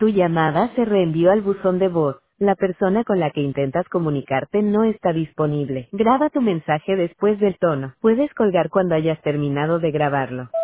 Tu llamada se reenvió al buzón de voz. La persona con la que intentas comunicarte no está disponible. Graba tu mensaje después del tono. Puedes colgar cuando hayas terminado de grabarlo.